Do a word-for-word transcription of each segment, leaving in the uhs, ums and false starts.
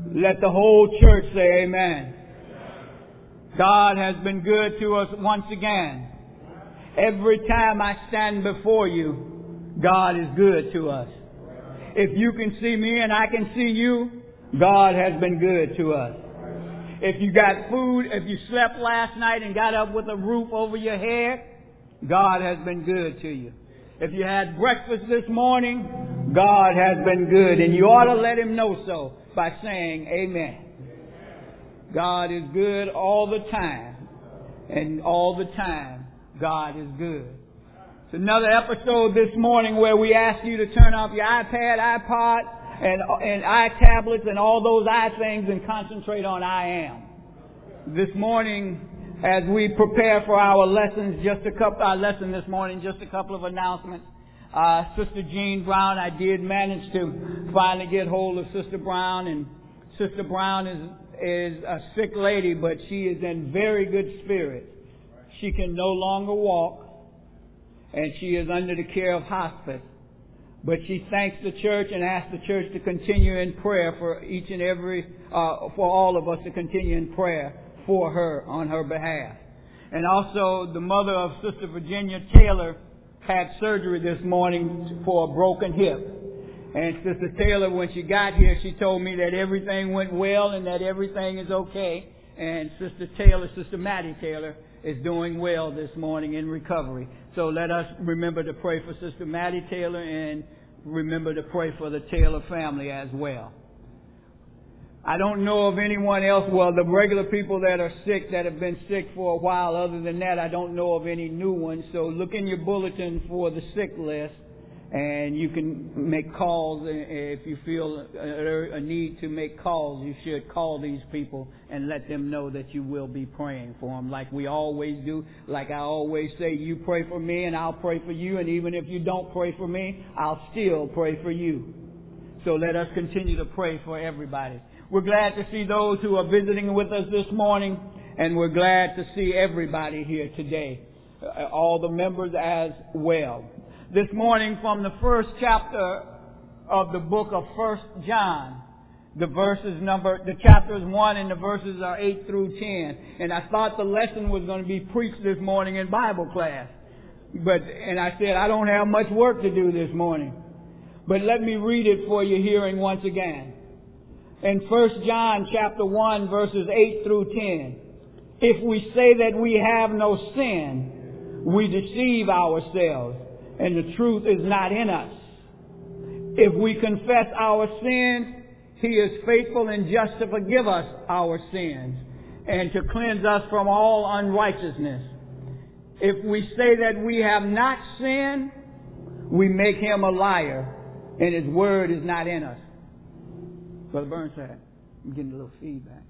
Let the whole church say amen. God has been good to us once again. Every time I stand before you, God is good to us. If you can see me and I can see you, God has been good to us. If you got food, if you slept last night and got up with a roof over your head, God has been good to you. If you had breakfast this morning, God has been good. And you ought to let Him know so by saying amen. God is good all the time. And all the time, God is good. It's another episode this morning where we ask you to turn off your iPad, iPod, and, and iTablets and all those i things and concentrate on I am. This morning, as we prepare for our lessons, just a couple, our lesson this morning, just a couple of announcements. Uh, Sister Jean Brown, I did manage to finally get hold of Sister Brown, and Sister Brown is is a sick lady, but she is in very good spirits. She can no longer walk, and she is under the care of hospice. But she thanks the church and asks the church to continue in prayer for each and every, uh, for all of us to continue in prayer for her on her behalf. And also the mother of Sister Virginia Taylor had surgery this morning for a broken hip. And Sister Taylor, when she got here, she told me that everything went well and that everything is okay. And Sister Taylor, Sister Maddie Taylor, is doing well this morning in recovery. So let us remember to pray for Sister Maddie Taylor and remember to pray for the Taylor family as well. I don't know of anyone else, well, the regular people that are sick, that have been sick for a while. Other than that, I don't know of any new ones. So look in your bulletin for the sick list, and you can make calls. If you feel a, a need to make calls, you should call these people and let them know that you will be praying for them, like we always do. Like I always say, you pray for me and I'll pray for you. And even if you don't pray for me, I'll still pray for you. So let us continue to pray for everybody. We're glad to see those who are visiting with us this morning, and we're glad to see everybody here today, uh, all the members as well. This morning from the first chapter of the book of First John, the verses number, the chapters one and the verses are eight through ten. And I thought the lesson was going to be preached this morning in Bible class. But, and I said, I don't have much work to do this morning. But let me read it for you hearing once again. In First John chapter one verses eight through ten. If we say that we have no sin, we deceive ourselves, and the truth is not in us. If we confess our sins, He is faithful and just to forgive us our sins and to cleanse us from all unrighteousness. If we say that we have not sinned, we make Him a liar, and His word is not in us. Brother Burnside, I'm getting a little feedback.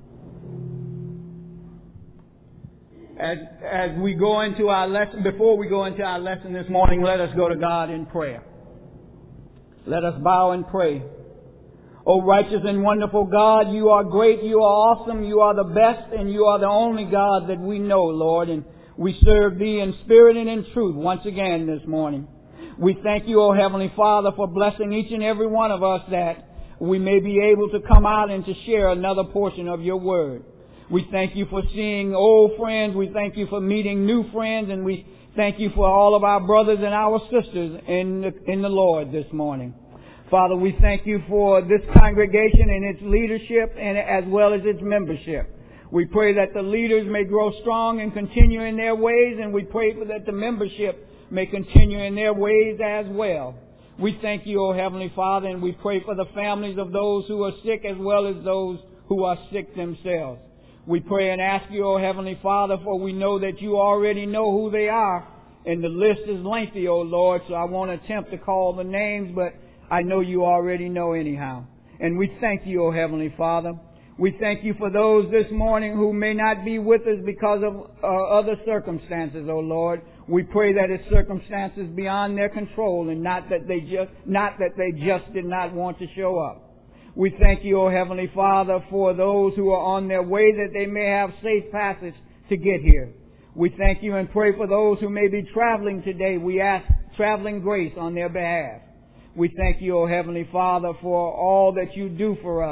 As, as we go into our lesson, before we go into our lesson this morning, let us go to God in prayer. Let us bow and pray. O righteous and wonderful God, you are great, you are awesome, you are the best, and you are the only God that we know, Lord. And we serve Thee in spirit and in truth once again this morning. We thank you, O Heavenly Father, for blessing each and every one of us that we may be able to come out and to share another portion of your word. We thank you for seeing old friends. We thank you for meeting new friends. And we thank you for all of our brothers and our sisters in the, in the Lord this morning. Father, we thank you for this congregation and its leadership and as well as its membership. We pray that the leaders may grow strong and continue in their ways. And we pray for that the membership may continue in their ways as well. We thank you, O Heavenly Father, and we pray for the families of those who are sick as well as those who are sick themselves. We pray and ask you, O Heavenly Father, for we know that you already know who they are, and the list is lengthy, O Lord, so I won't attempt to call the names, but I know you already know anyhow. And we thank you, O Heavenly Father. We thank you for those this morning who may not be with us because of uh, other circumstances, O Lord. We pray that it's circumstances beyond their control and not that they just, not that they just did not want to show up. We thank you, O Heavenly Father, for those who are on their way that they may have safe passage to get here. We thank you and pray for those who may be traveling today. We ask traveling grace on their behalf. We thank you, O Heavenly Father, for all that you do for us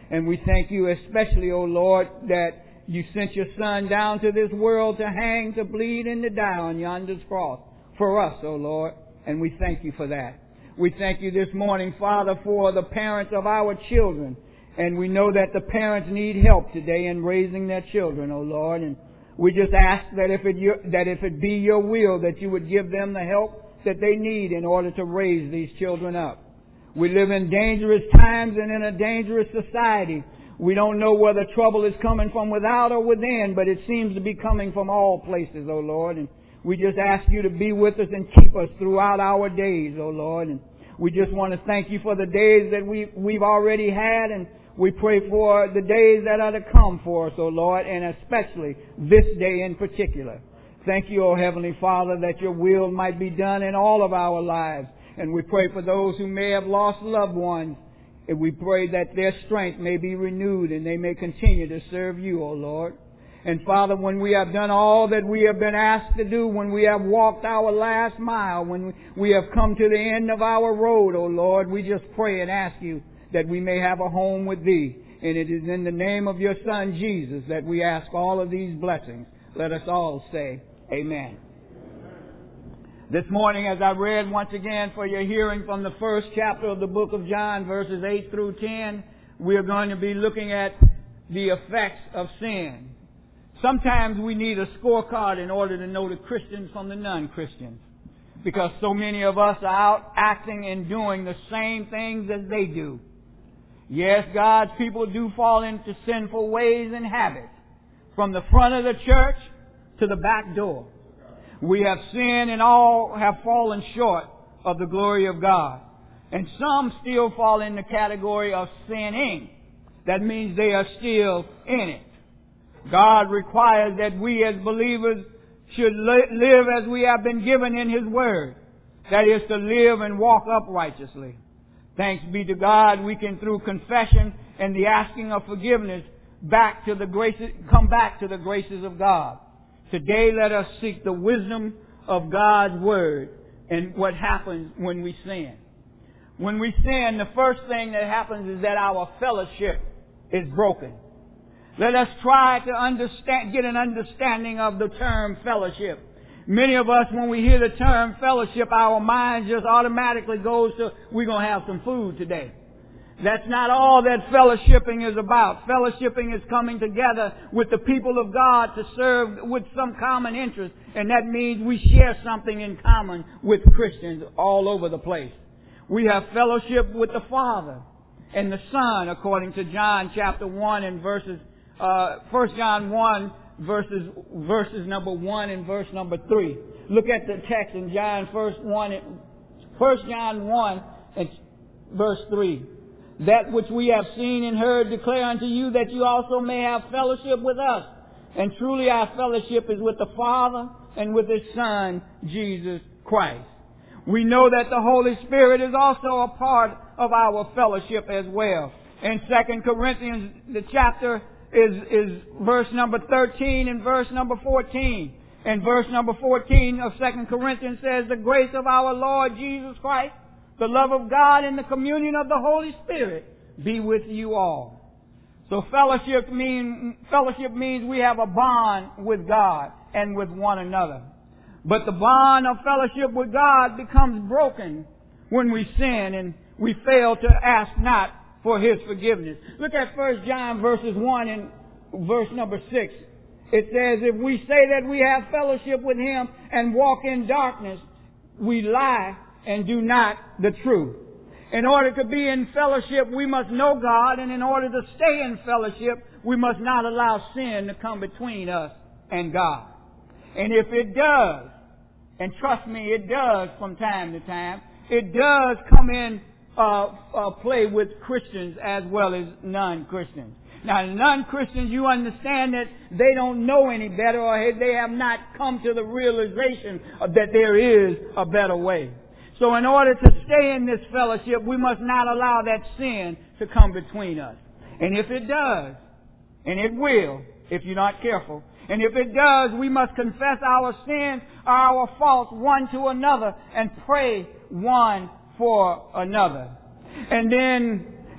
And we thank you especially, O Lord, that you sent your Son down to this world to hang, to bleed, and to die on yonder's cross for us, O Lord. And we thank you for that. We thank you this morning, Father, for the parents of our children. And we know that the parents need help today in raising their children, O Lord. And we just ask that if it that if it be your will, that you would give them the help that they need in order to raise these children up. We live in dangerous times and in a dangerous society. We don't know whether trouble is coming from without or within, but it seems to be coming from all places, O Lord. And we just ask you to be with us and keep us throughout our days, O Lord. And we just want to thank you for the days that we, we've already had, and we pray for the days that are to come for us, O Lord, and especially this day in particular. Thank you, O Heavenly Father, that your will might be done in all of our lives. And we pray for those who may have lost loved ones. And we pray that their strength may be renewed and they may continue to serve you, O Lord. And Father, when we have done all that we have been asked to do, when we have walked our last mile, when we have come to the end of our road, O Lord, we just pray and ask you that we may have a home with thee. And it is in the name of your Son, Jesus, that we ask all of these blessings. Let us all say, Amen. This morning, as I read once again for your hearing from the first chapter of the book of John, verses eight through ten, we are going to be looking at the effects of sin. Sometimes we need a scorecard in order to know the Christians from the non-Christians, because so many of us are out acting and doing the same things as they do. Yes, God's people do fall into sinful ways and habits, from the front of the church to the back door. We have sinned and all have fallen short of the glory of God. And some still fall in the category of sinning. That means they are still in it. God requires that we as believers should li- live as we have been given in His Word. That is to live and walk uprighteously. Thanks be to God, we can, through confession and the asking of forgiveness, back to the graces, come back to the graces of God. Today, let us seek the wisdom of God's Word and what happens when we sin. When we sin, the first thing that happens is that our fellowship is broken. Let us try to understand, get an understanding of the term fellowship. Many of us, when we hear the term fellowship, our mind just automatically goes to, we're going to have some food today. That's not all that fellowshipping is about. Fellowshipping is coming together with the people of God to serve with some common interest. And that means we share something in common with Christians all over the place. We have fellowship with the Father and the Son, according to John chapter one and verses, uh, First John one, verses, verses number one and verse number three. Look at the text in John first one, First John one and verse three. That which we have seen and heard declare unto you, that you also may have fellowship with us. And truly our fellowship is with the Father and with His Son, Jesus Christ. We know that the Holy Spirit is also a part of our fellowship as well. In Second Corinthians, the chapter is, is verse number thirteen and verse number fourteen. And verse number fourteen of Second Corinthians says, the grace of our Lord Jesus Christ, the love of God, and the communion of the Holy Spirit be with you all. So fellowship mean, fellowship means we have a bond with God and with one another. But the bond of fellowship with God becomes broken when we sin and we fail to ask not for His forgiveness. Look at First John verses one and verse number six. It says, if we say that we have fellowship with Him and walk in darkness, we lie and do not the truth. In order to be in fellowship, we must know God, and in order to stay in fellowship, we must not allow sin to come between us and God. And if it does, and trust me, it does from time to time, it does come in uh, uh, play with Christians as well as non-Christians. Now, non-Christians, you understand that they don't know any better, or they have not come to the realization that there is a better way. So in order to stay in this fellowship, we must not allow that sin to come between us. And if it does, and it will, if you're not careful, and if it does, we must confess our sins, our faults one to another, and pray one for another. And then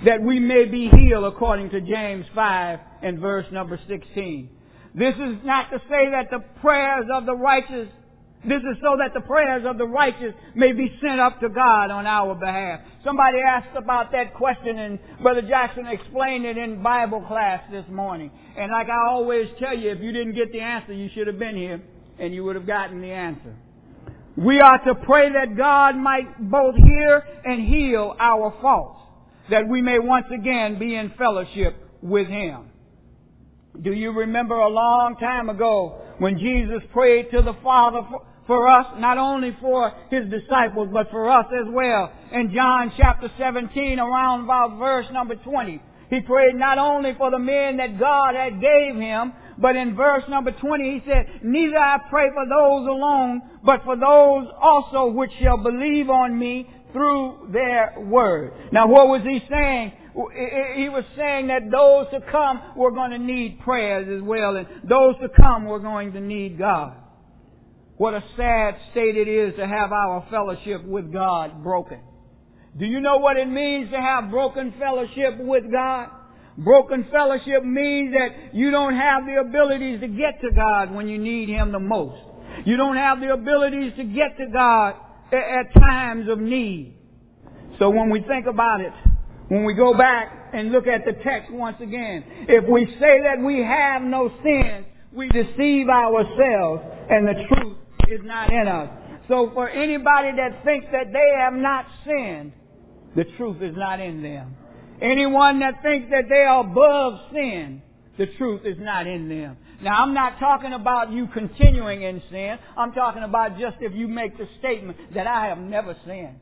that we may be healed, according to James five and verse number sixteen. This is not to say that the prayers of the righteous, this is so that the prayers of the righteous may be sent up to God on our behalf. Somebody asked about that question, and Brother Jackson explained it in Bible class this morning. And like I always tell you, if you didn't get the answer, you should have been here and you would have gotten the answer. We are to pray that God might both hear and heal our faults, that we may once again be in fellowship with Him. Do you remember a long time ago when Jesus prayed to the Father for, for us, not only for His disciples, but for us as well? In John chapter seventeen, around about verse number twenty, He prayed not only for the men that God had gave Him, but in verse number twenty, He said, "Neither I pray for those alone, but for those also which shall believe on me through their word." Now, what was He saying? He was saying that those to come were going to need prayers as well, and those to come were going to need God. What a sad state it is to have our fellowship with God broken. Do you know what it means to have broken fellowship with God? Broken fellowship means that you don't have the abilities to get to God when you need Him the most. You don't have the abilities to get to God at times of need. So when we think about it, when we go back and look at the text once again, if we say that we have no sin, we deceive ourselves and the truth is not in us. So for anybody that thinks that they have not sinned, the truth is not in them. Anyone that thinks that they are above sin, the truth is not in them. Now, I'm not talking about you continuing in sin. I'm talking about just if you make the statement that I have never sinned.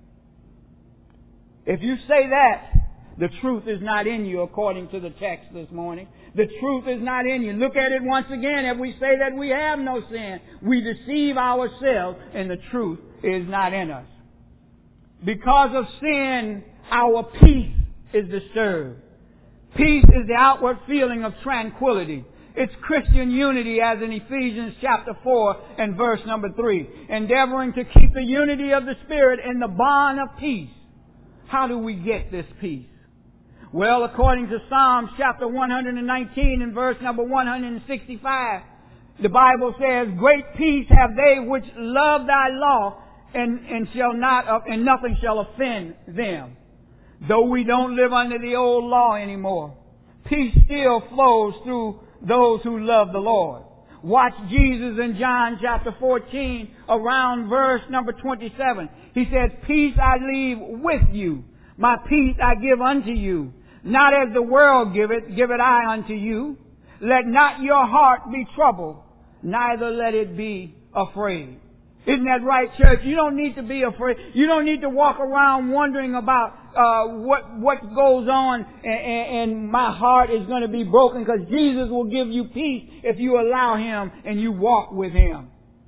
If you say that, the truth is not in you, according to the text this morning. The truth is not in you. Look at it once again. If we say that we have no sin, we deceive ourselves and the truth is not in us. Because of sin, our peace is disturbed. Peace is the outward feeling of tranquility. It's Christian unity, as in Ephesians chapter four and verse number three. Endeavoring to keep the unity of the Spirit in the bond of peace. How do we get this peace? Well, according to Psalms chapter one hundred nineteen and verse number one hundred sixty-five, the Bible says, "Great peace have they which love thy law, and, and shall not, and nothing shall offend them." Though we don't live under the old law anymore, peace still flows through those who love the Lord. Watch Jesus in John chapter fourteen, around verse number twenty-seven. He says, "Peace I leave with you. My peace I give unto you. Not as the world giveth, give it I unto you. Let not your heart be troubled, neither let it be afraid." Isn't that right, church? You don't need to be afraid. You don't need to walk around wondering about uh, what what goes on, and, and, and my heart is going to be broken, because Jesus will give you peace if you allow Him and you walk with Him.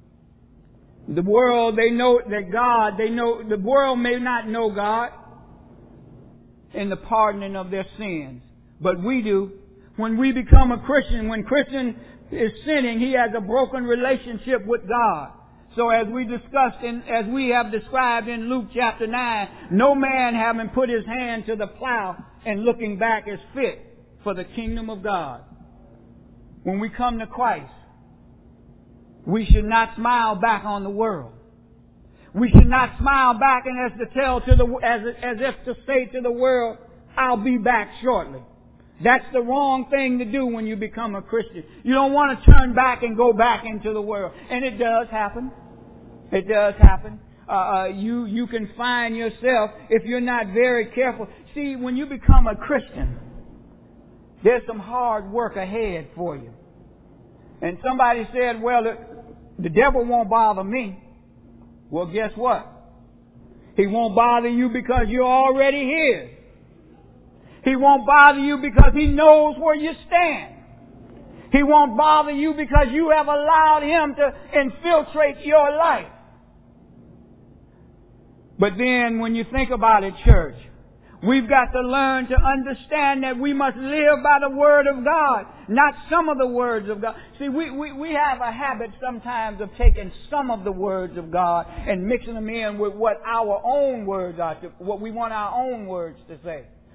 The world, they know that God, they know, the world may not know God in the pardoning of their sins, but we do. When we become a Christian, when Christian is sinning, he has a broken relationship with God. So as we discussed in, as we have described in Luke chapter nine, no man having put his hand to the plow and looking back is fit for the kingdom of God. When we come to Christ, we should not smile back on the world. We should not smile back and as to tell to the, as, as if to say to the world, "I'll be back shortly." That's the wrong thing to do when you become a Christian. You don't want to turn back and go back into the world. And it does happen. It does happen. Uh, uh, you, you can find yourself, if you're not very careful. See, when you become a Christian, there's some hard work ahead for you. And somebody said, "Well, the, the devil won't bother me." Well, guess what? He won't bother you because you're already his. He won't bother you because he knows where you stand. He won't bother you because you have allowed him to infiltrate your life. But then when you think about it, church, we've got to learn to understand that we must live by the Word of God, not some of the words of God. See, we, we, we have a habit sometimes of taking some of the words of God and mixing them in with what our own words are, to, what we want our own words to say.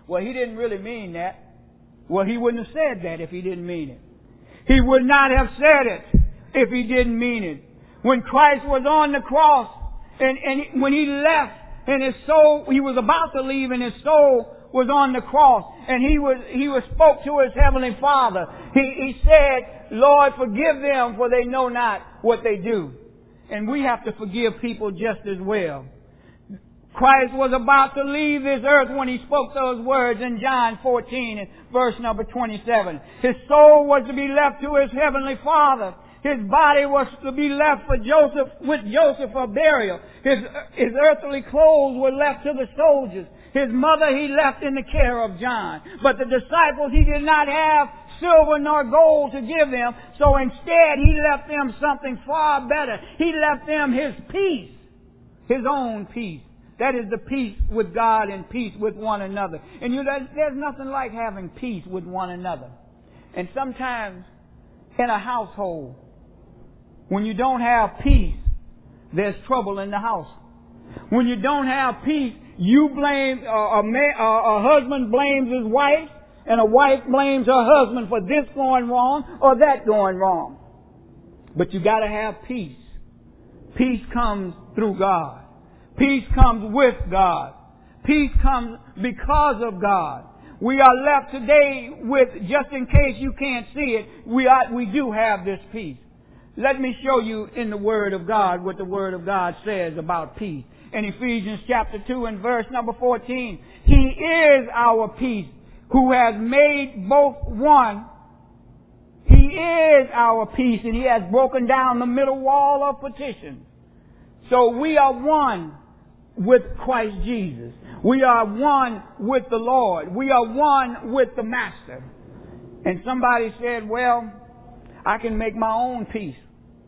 Well, he didn't really mean that. Well, he wouldn't have said that if he didn't mean it. He would not have said it if he didn't mean it. When Christ was on the cross and, and when he left and his soul, he was about to leave and his soul was on the cross and he was, he was spoke to his heavenly Father. He, he said, Lord, forgive them for they know not what they do. And we have to forgive people just as well. Christ was about to leave this earth when he spoke those words in John fourteen and verse number twenty-seven. His soul was to be left to his heavenly Father. His body was to be left for Joseph, with Joseph for burial. His, his earthly clothes were left to the soldiers. His mother he left in the care of John. But the disciples he did not have silver nor gold to give them. So instead he left them something far better. He left them his peace. His own peace. That is the peace with God and peace with one another. And you know, there's nothing like having peace with one another. And sometimes in a household, when you don't have peace, there's trouble in the house. When you don't have peace, you blame, uh, a, man, uh, a husband blames his wife, and a wife blames her husband for this going wrong or that going wrong. But you got to have peace. Peace comes through God. Peace comes with God. Peace comes because of God. We are left today with, just in case you can't see it, we are, we do have this peace. Let me show you in the Word of God what the Word of God says about peace. In Ephesians chapter two and verse number fourteen, He is our peace, who has made both one. He is our peace, and He has broken down the middle wall of partition. So we are one with Christ Jesus. We are one with the Lord. We are one with the Master. And somebody said, well, I can make my own peace.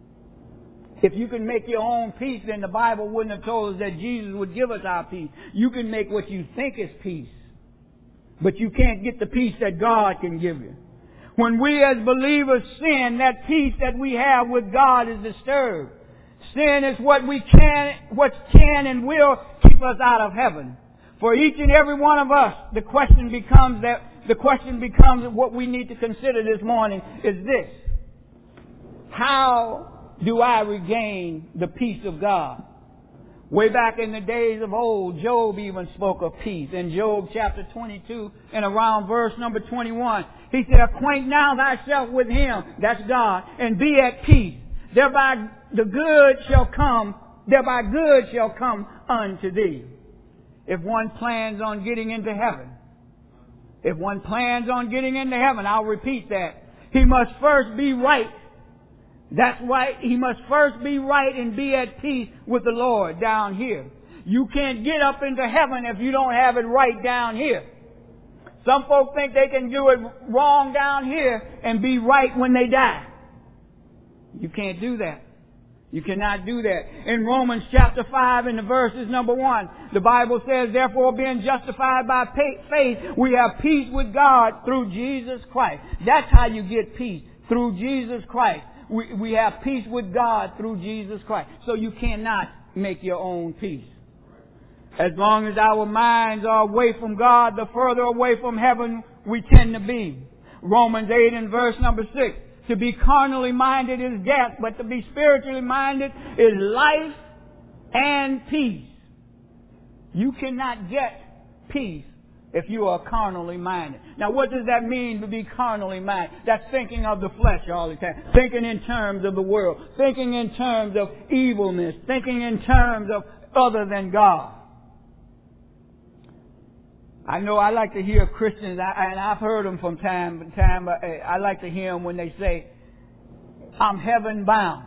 If you can make your own peace, then the Bible wouldn't have told us that Jesus would give us our peace. You can make what you think is peace. But you can't get the peace that God can give you. When we as believers sin, that peace that we have with God is disturbed. Sin is what we can, what can and will keep us out of heaven. For each and every one of us, the question becomes that, the question becomes what we need to consider this morning is this. How do I regain the peace of God? Way back in the days of old, Job even spoke of peace. In Job chapter twenty-two and around verse number twenty-one, he said, acquaint now thyself with Him, that's God, and be at peace. Thereby the good shall come, thereby good shall come unto thee. If one plans on getting into heaven, if one plans on getting into heaven, I'll repeat that, he must first be right. That's right. He must first be right and be at peace with the Lord down here. You can't get up into heaven if you don't have it right down here. Some folks think they can do it wrong down here and be right when they die. You can't do that. You cannot do that. In Romans chapter five and the verses number one, the Bible says, therefore being justified by faith, we have peace with God through Jesus Christ. That's how you get peace, through Jesus Christ. We, we have peace with God through Jesus Christ. So you cannot make your own peace. As long as our minds are away from God, the further away from heaven we tend to be. Romans eight and verse number six. To be carnally minded is death, but to be spiritually minded is life and peace. You cannot get peace if you are carnally minded. Now what does that mean to be carnally minded? That's thinking of the flesh all the time. Thinking in terms of the world. Thinking in terms of evilness. Thinking in terms of other than God. I know I like to hear Christians, and I've heard them from time to time, but I like to hear them when they say, I'm heaven bound.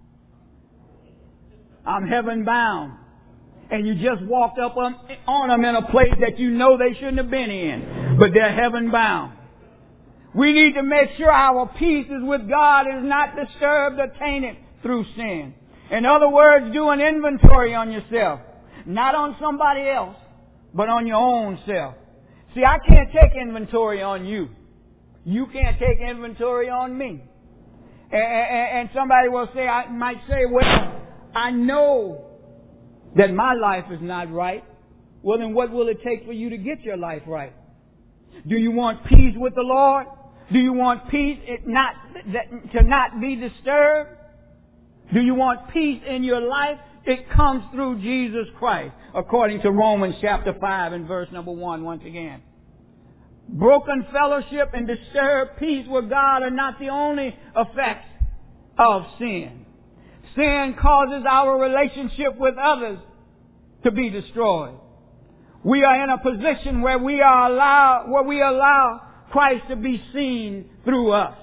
I'm heaven bound. And you just walked up on, on them in a place that you know they shouldn't have been in, but they're heaven bound. We need to make sure our peace is with God is not disturbed or tainted through sin. In other words, do an inventory on yourself, not on somebody else, but on your own self. See, I can't take inventory on you. You can't take inventory on me. And, and, and somebody will say, I might say, well, I know that my life is not right. Well, then what will it take for you to get your life right? Do you want peace with the Lord? Do you want peace it not, that, to not be disturbed? Do you want peace in your life? It comes through Jesus Christ, according to Romans chapter five and verse number one once again. Broken fellowship and disturbed peace with God are not the only effects of sin. Sin causes our relationship with others to be destroyed. We are in a position where we are allowed, where we allow Christ to be seen through us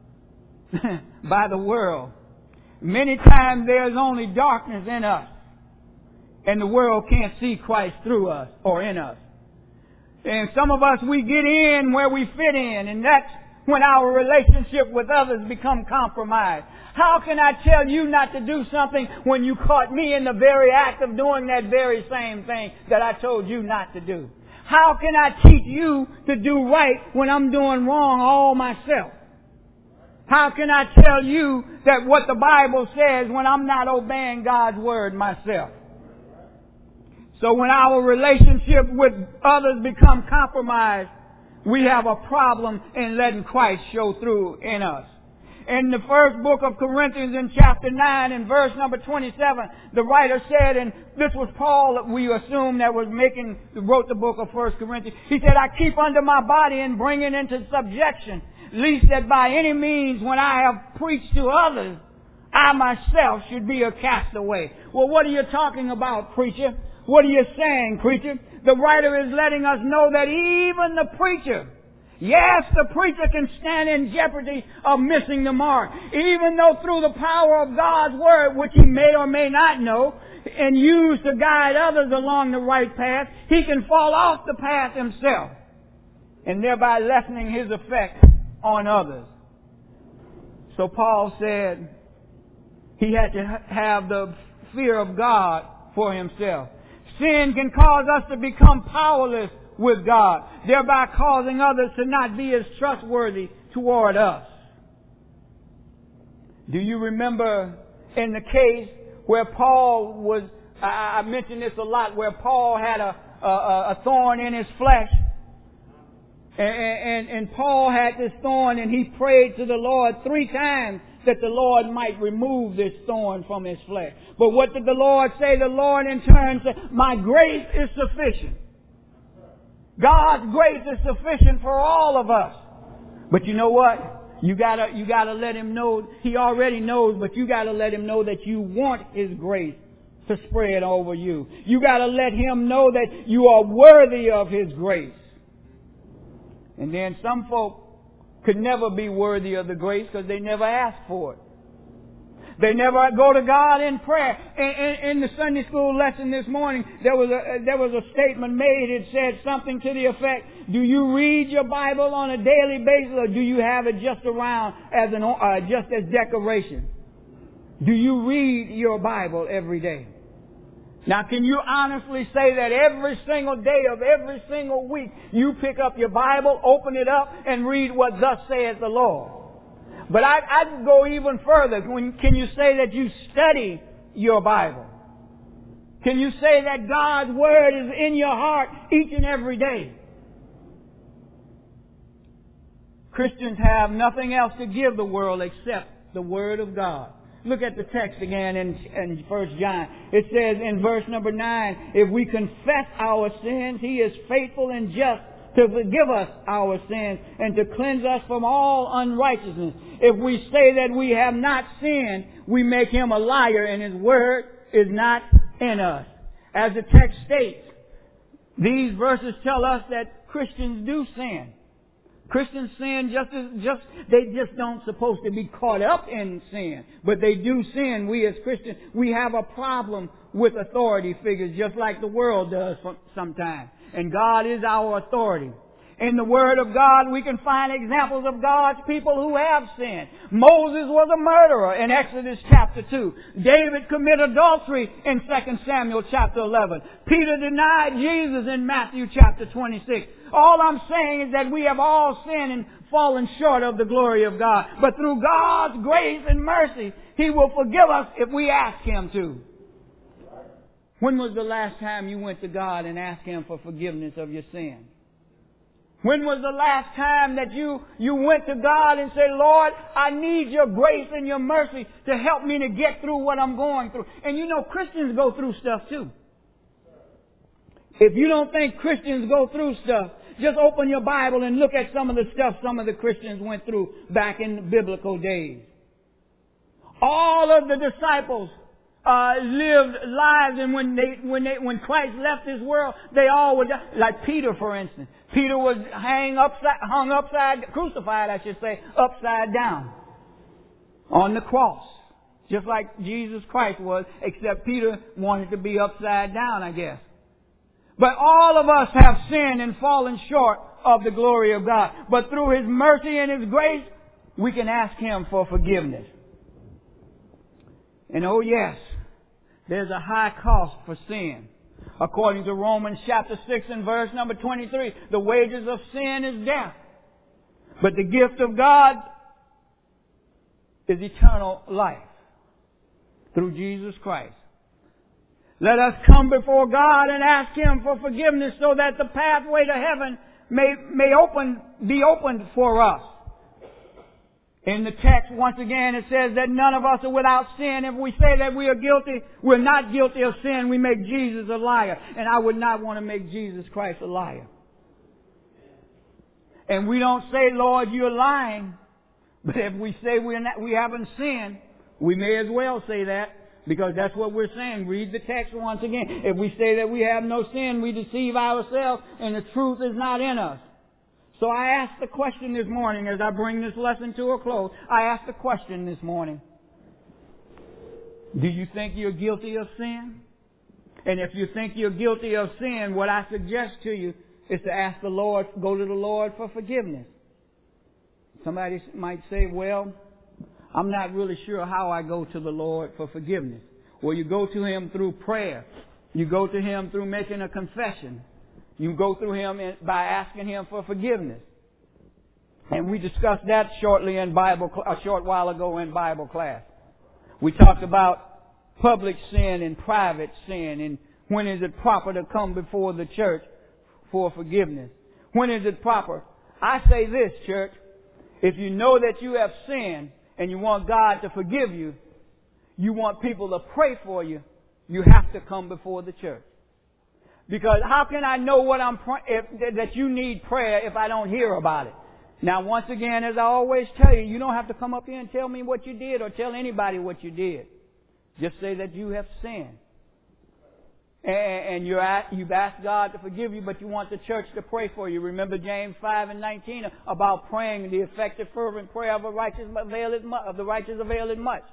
by the world. Many times there's only darkness in us, and the world can't see Christ through us or in us. And some of us, we get in where we fit in, and that's when our relationship with others become compromised. How can I tell you not to do something when you caught me in the very act of doing that very same thing that I told you not to do? How can I teach you to do right when I'm doing wrong all myself? How can I tell you that what the Bible says when I'm not obeying God's word myself? So when our relationship with others become compromised, we have a problem in letting Christ show through in us. In the first book of Corinthians in chapter nine and verse number twenty-seven, the writer said, and this was Paul that we assume that was making, wrote the book of First Corinthians. He said, I keep under my body and bring it into subjection, lest that by any means when I have preached to others, I myself should be a castaway. Well, what are you talking about, preacher? What are you saying, preacher? The writer is letting us know that even the preacher, yes, the preacher can stand in jeopardy of missing the mark. Even though through the power of God's word, which he may or may not know, and use to guide others along the right path, he can fall off the path himself, and thereby lessening his effect on others. So Paul said he had to have the fear of God for himself. Sin can cause us to become powerless with God, thereby causing others to not be as trustworthy toward us. Do you remember in the case where Paul was, I, I mentioned this a lot, where Paul had a, a, a thorn in his flesh, and, and, and Paul had this thorn, and he prayed to the Lord three times that the Lord might remove this thorn from his flesh. But what did the Lord say? The Lord in turn said, my grace is sufficient. God's grace is sufficient for all of us. But you know what? You gotta, you gotta let him know. He already knows, but you gotta let him know that you want his grace to spread over you. You gotta let him know that you are worthy of his grace. And then some folk could never be worthy of the grace because they never asked for it. They never go to God in prayer. In, in, in the Sunday school lesson this morning, there was a there was a statement made. It said something to the effect: do you read your Bible on a daily basis, or do you have it just around as an uh, just as decoration? Do you read your Bible every day? Now, can you honestly say that every single day of every single week you pick up your Bible, open it up, and read what thus saith the Lord? But I, I'd go even further. When, can you say that you study your Bible? Can you say that God's Word is in your heart each and every day? Christians have nothing else to give the world except the Word of God. Look at the text again in, in First John. It says in verse number nine, if we confess our sins, He is faithful and just to forgive us our sins and to cleanse us from all unrighteousness. If we say that we have not sinned, we make Him a liar and His word is not in us. As the text states, these verses tell us that Christians do sin. Christians sin just as, just, they just don't supposed to be caught up in sin. But they do sin. We as Christians, we have a problem with authority figures just like the world does sometimes. And God is our authority. In the Word of God, we can find examples of God's people who have sinned. Moses was a murderer in Exodus chapter two. David committed adultery in Second Samuel chapter eleven. Peter denied Jesus in Matthew chapter twenty-six. All I'm saying is that we have all sinned and fallen short of the glory of God. But through God's grace and mercy, He will forgive us if we ask Him to. When was the last time you went to God and asked Him for forgiveness of your sin? When was the last time that you, you went to God and said, Lord, I need your grace and your mercy to help me to get through what I'm going through? And you know, Christians go through stuff too. If you don't think Christians go through stuff, just open your Bible and look at some of the stuff some of the Christians went through back in the biblical days. All of the disciples uh, lived lives, and when they, when they, when Christ left this world, they all were like Peter, for instance. Peter was hang upside, hung upside, crucified, I should say, upside down on the cross, just like Jesus Christ was, except Peter wanted to be upside down, I guess. But all of us have sinned and fallen short of the glory of God. But through His mercy and His grace, we can ask Him for forgiveness. And oh yes, there's a high cost for sin. According to Romans chapter six and verse number twenty-three, the wages of sin is death. But the gift of God is eternal life through Jesus Christ. Let us come before God and ask Him for forgiveness so that the pathway to heaven may, may open, be opened for us. In the text, once again, it says that none of us are without sin. If we say that we are guilty, we're not guilty of sin. We make Jesus a liar. And I would not want to make Jesus Christ a liar. And we don't say, Lord, you're lying. But if we say we're not, we haven't sinned, we may as well say that. Because that's what we're saying. Read the text once again. If we say that we have no sin, we deceive ourselves and the truth is not in us. So I asked the question this morning as I bring this lesson to a close. I asked the question this morning. Do you think you're guilty of sin? And if you think you're guilty of sin, what I suggest to you is to ask the Lord, go to the Lord for forgiveness. Somebody might say, well, I'm not really sure how I go to the Lord for forgiveness. Well, you go to Him through prayer. You go to Him through making a confession. You go through Him by asking Him for forgiveness. And we discussed that shortly in Bible, a short while ago in Bible class. We talked about public sin and private sin, and when is it proper to come before the church for forgiveness. When is it proper? I say this, church. If you know that you have sinned, and you want God to forgive you, you want people to pray for you, you have to come before the church. Because how can I know what I'm if, that you need prayer if I don't hear about it? Now, once again, as I always tell you, you don't have to come up here and tell me what you did or tell anybody what you did. Just say that you have sinned. And you're at, you've asked God to forgive you, but you want the church to pray for you. Remember James five and nineteen about praying, the effective fervent prayer of a righteous availeth much, of the righteous availeth much.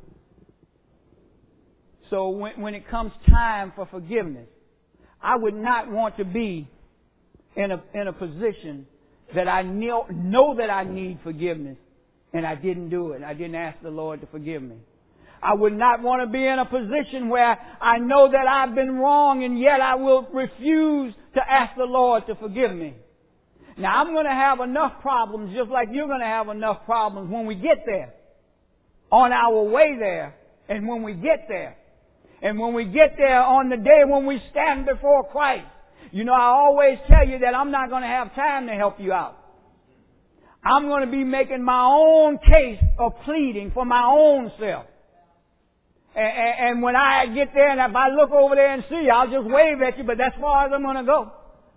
So when, when it comes time for forgiveness, I would not want to be in a in a position that I know, know that I need forgiveness and I didn't do it. I didn't ask the Lord to forgive me. I would not want to be in a position where I know that I've been wrong and yet I will refuse to ask the Lord to forgive me. Now, I'm going to have enough problems just like you're going to have enough problems when we get there, on our way there, and when we get there. And when we get there on the day when we stand before Christ, you know, I always tell you that I'm not going to have time to help you out. I'm going to be making my own case of pleading for my own self. And, and when I get there and if I look over there and see you, I'll just wave at you, but that's as far as I'm going to go.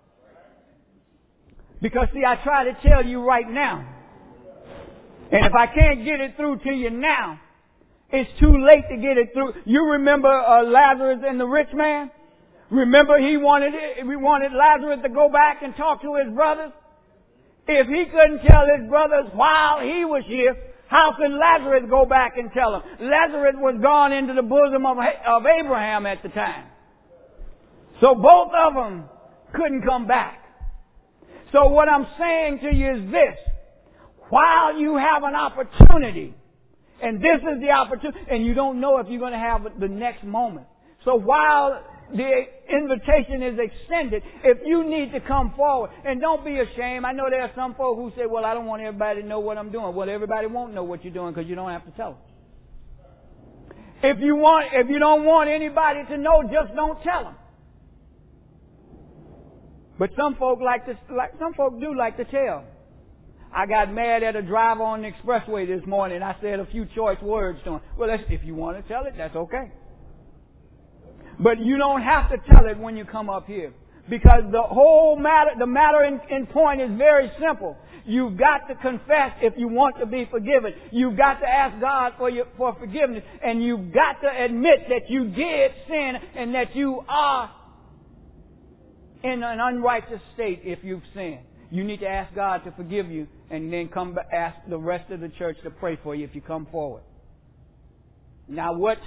Because see, I try to tell you right now. And if I can't get it through to you now, it's too late to get it through. You remember uh, Lazarus and the rich man? Remember he wanted it, we wanted Lazarus to go back and talk to his brothers? If he couldn't tell his brothers while he was here, how could Lazarus go back and tell them? Lazarus was gone into the bosom of, of Abraham at the time. So both of them couldn't come back. So what I'm saying to you is this. While you have an opportunity, and this is the opportunity, and you don't know if you're going to have it the next moment. So while the invitation is extended, if you need to come forward, and don't be ashamed. I know there are some folk who say, well, I don't want everybody to know what I'm doing. Well, everybody won't know what you're doing because you don't have to tell them. If you want, if you don't want anybody to know, just don't tell them. But some folk like to, like some folk do like to tell. I got mad at a driver on the expressway this morning. I said a few choice words to him. Well, that's, if you want to tell it, that's okay. But you don't have to tell it when you come up here. Because the whole matter, the matter in, in point is very simple. You've got to confess if you want to be forgiven. You've got to ask God for your, for forgiveness. And you've got to admit that you did sin and that you are in an unrighteous state if you've sinned. You need to ask God to forgive you and then come back, ask the rest of the church to pray for you if you come forward. Now what,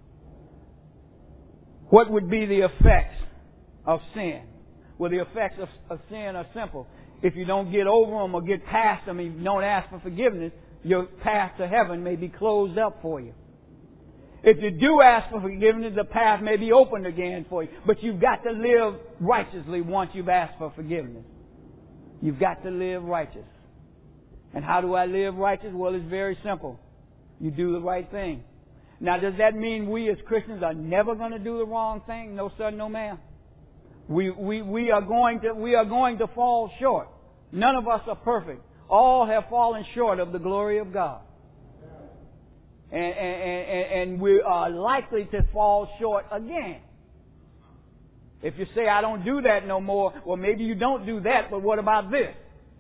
what would be the effects of sin? Well, the effects of, of sin are simple. If you don't get over them or get past them and you don't ask for forgiveness, your path to heaven may be closed up for you. If you do ask for forgiveness, the path may be opened again for you. But you've got to live righteously once you've asked for forgiveness. You've got to live righteous. And how do I live righteous? Well, it's very simple. You do the right thing. Now, does that mean we as Christians are never going to do the wrong thing? No, sir, no, ma'am. We, we, we are going to, we are going to fall short. None of us are perfect. All have fallen short of the glory of God. And, and, and, and we are likely to fall short again. If you say, I don't do that no more, well, maybe you don't do that, but what about this?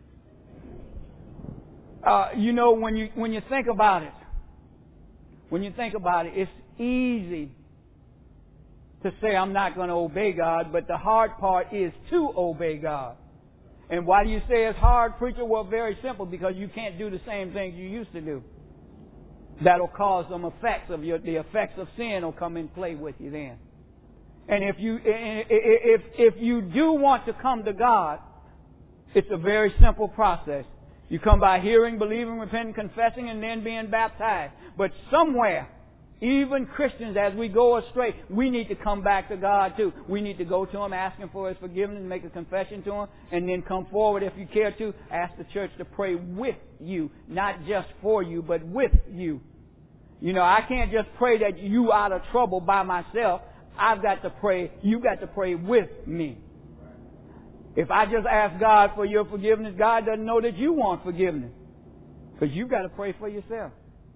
Uh, you know, when you, when you think about it, when you think about it, it's easy to say I'm not going to obey God, but the hard part is to obey God. And why do you say it's hard, preacher? Well, very simple, because you can't do the same things you used to do. That'll cause some effects of your, the effects of sin will come in play with you then. And if you, if, if you do want to come to God, it's a very simple process. You come by hearing, believing, repenting, confessing, and then being baptized. But somewhere, even Christians, as we go astray, we need to come back to God too. We need to go to Him, ask Him for His forgiveness, make a confession to Him, and then come forward if you care to. Ask the church to pray with you, not just for you, but with you. You know, I can't just pray that you out of trouble by myself. I've got to pray. You've got to pray with me. If I just ask God for your forgiveness, God doesn't know that you want forgiveness. Because you've got to pray for yourself.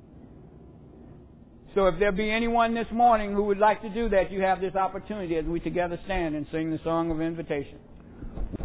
So if there be anyone this morning who would like to do that, you have this opportunity as we together stand and sing the song of invitation.